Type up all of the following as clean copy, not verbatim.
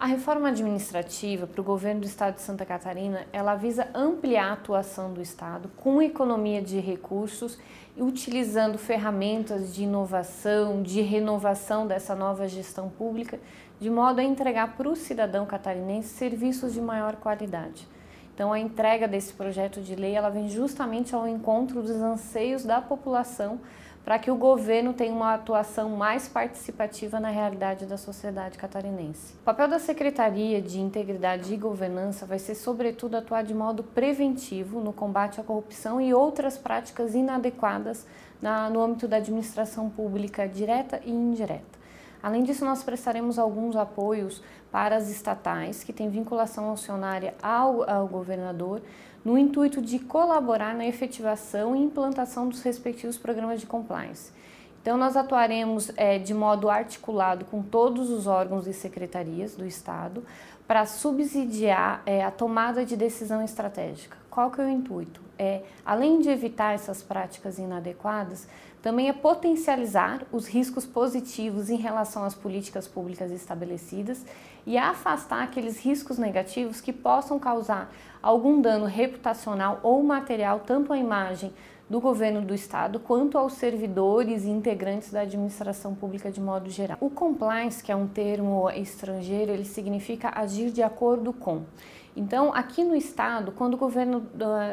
A reforma administrativa para o governo do estado de Santa Catarina, ela visa ampliar a atuação do estado com economia de recursos e utilizando ferramentas de inovação, de renovação dessa nova gestão pública, de modo a entregar para o cidadão catarinense serviços de maior qualidade. Então, a entrega desse projeto de lei, ela vem justamente ao encontro dos anseios da população para que o governo tenha uma atuação mais participativa na realidade da sociedade catarinense. O papel da Secretaria de Integridade e Governança vai ser, sobretudo, atuar de modo preventivo no combate à corrupção e outras práticas inadequadas no âmbito da administração pública direta e indireta. Além disso, nós prestaremos alguns apoios para as estatais, que têm vinculação acionária ao governador, no intuito de colaborar na efetivação e implantação dos respectivos programas de compliance. Então, nós atuaremos de modo articulado com todos os órgãos e secretarias do Estado para subsidiar a tomada de decisão estratégica. Qual que é o intuito? Além de evitar essas práticas inadequadas, também é potencializar os riscos positivos em relação às políticas públicas estabelecidas e afastar aqueles riscos negativos que possam causar algum dano reputacional ou material, tanto à imagem do governo do estado quanto aos servidores e integrantes da administração pública de modo geral. O compliance, que é um termo estrangeiro, ele significa agir de acordo com. Então, aqui no estado, quando o governo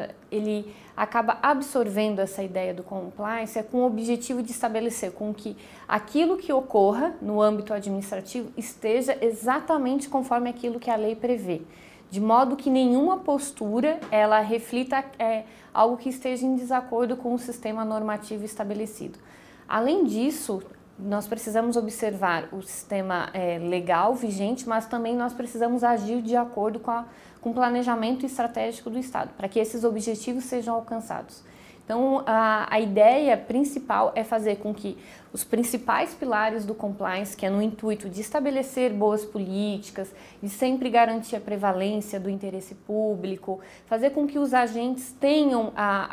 ele acaba absorvendo essa ideia do compliance, é com o objetivo de estabelecer com que aquilo que ocorra no âmbito administrativo esteja exatamente conforme aquilo que a lei prevê, de modo que nenhuma postura ela reflita algo que esteja em desacordo com o sistema normativo estabelecido. Além disso, nós precisamos observar o sistema legal vigente, mas também nós precisamos agir de acordo com o planejamento estratégico do Estado, para que esses objetivos sejam alcançados. Então, a ideia principal é fazer com que os principais pilares do compliance, que é no intuito de estabelecer boas políticas, de sempre garantir a prevalência do interesse público, fazer com que os agentes tenham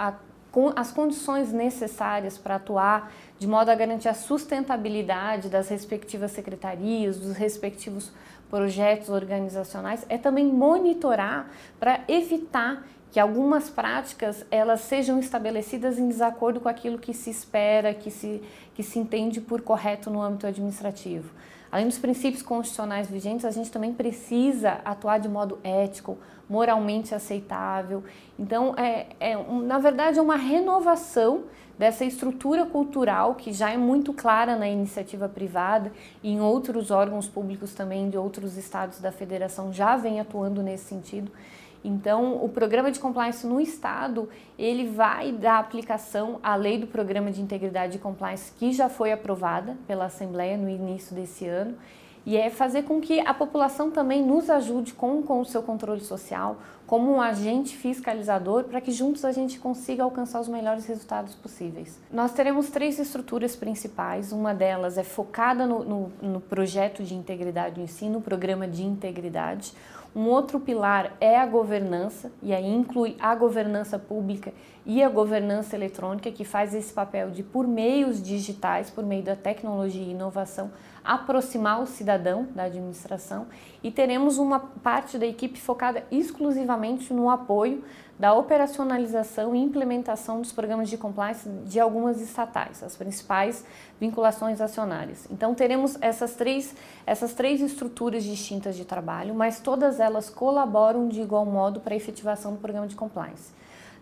as condições necessárias para atuar de modo a garantir a sustentabilidade das respectivas secretarias, dos respectivos projetos organizacionais, é também monitorar para evitar que algumas práticas elas sejam estabelecidas em desacordo com aquilo que se espera, que se entende por correto no âmbito administrativo. Além dos princípios constitucionais vigentes, a gente também precisa atuar de modo ético, moralmente aceitável. Então, na verdade, é uma renovação dessa estrutura cultural que já é muito clara na iniciativa privada e em outros órgãos públicos também de outros estados da federação já vem atuando nesse sentido. Então, o programa de compliance no estado, ele vai dar aplicação à lei do programa de integridade e compliance que já foi aprovada pela Assembleia no início desse ano, e é fazer com que a população também nos ajude com o seu controle social, como um agente fiscalizador, para que juntos a gente consiga alcançar os melhores resultados possíveis. Nós teremos 3 estruturas principais, uma delas é focada no projeto de integridade em si, no programa de integridade. Um outro pilar é a governança, e aí inclui a governança pública e a governança eletrônica, que faz esse papel de, por meios digitais, por meio da tecnologia e inovação, aproximar o cidadão da administração. E teremos uma parte da equipe focada exclusivamente no apoio da operacionalização e implementação dos programas de compliance de algumas estatais, as principais vinculações acionárias. Então, teremos essas três estruturas distintas de trabalho, mas todas elas colaboram de igual modo para a efetivação do programa de compliance.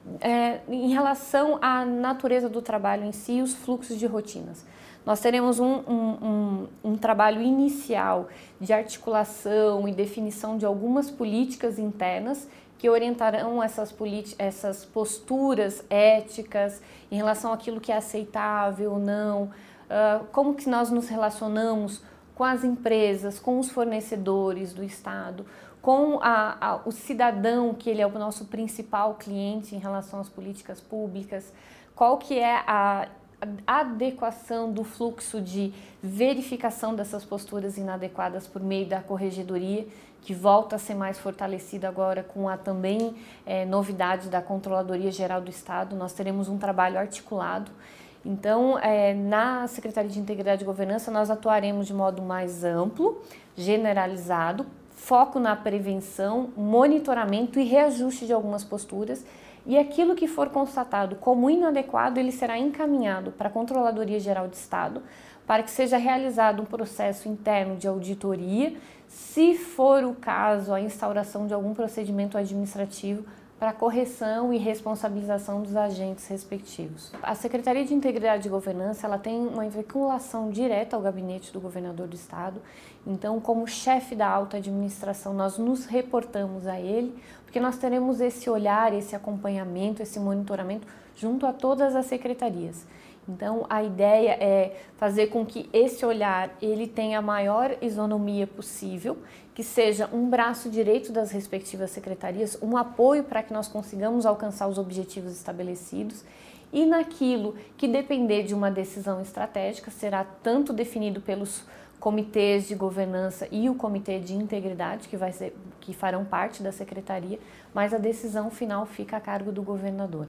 Em relação à natureza do trabalho em si e os fluxos de rotinas, nós teremos um trabalho inicial de articulação e definição de algumas políticas internas que orientarão essas posturas éticas em relação àquilo que é aceitável ou não, como que nós nos relacionamos com as empresas, com os fornecedores do Estado, com o cidadão, que ele é o nosso principal cliente em relação às políticas públicas, qual que é a adequação do fluxo de verificação dessas posturas inadequadas por meio da corregedoria, que volta a ser mais fortalecida agora com a também novidade da Controladoria Geral do Estado. Nós teremos um trabalho articulado. Então, na Secretaria de Integridade e Governança, nós atuaremos de modo mais amplo, generalizado, foco na prevenção, monitoramento e reajuste de algumas posturas, e aquilo que for constatado como inadequado, ele será encaminhado para a Controladoria Geral de Estado para que seja realizado um processo interno de auditoria, se for o caso, a instauração de algum procedimento administrativo para correção e responsabilização dos agentes respectivos. A Secretaria de Integridade e Governança ela tem uma vinculação direta ao gabinete do governador do estado, então como chefe da alta administração nós nos reportamos a ele, porque nós teremos esse olhar, esse acompanhamento, esse monitoramento junto a todas as secretarias. Então a ideia é fazer com que esse olhar ele tenha a maior isonomia possível, que seja um braço direito das respectivas secretarias, um apoio para que nós consigamos alcançar os objetivos estabelecidos, e naquilo que depender de uma decisão estratégica será tanto definido pelos comitês de governança e o comitê de integridade que farão parte da secretaria, mas a decisão final fica a cargo do governador.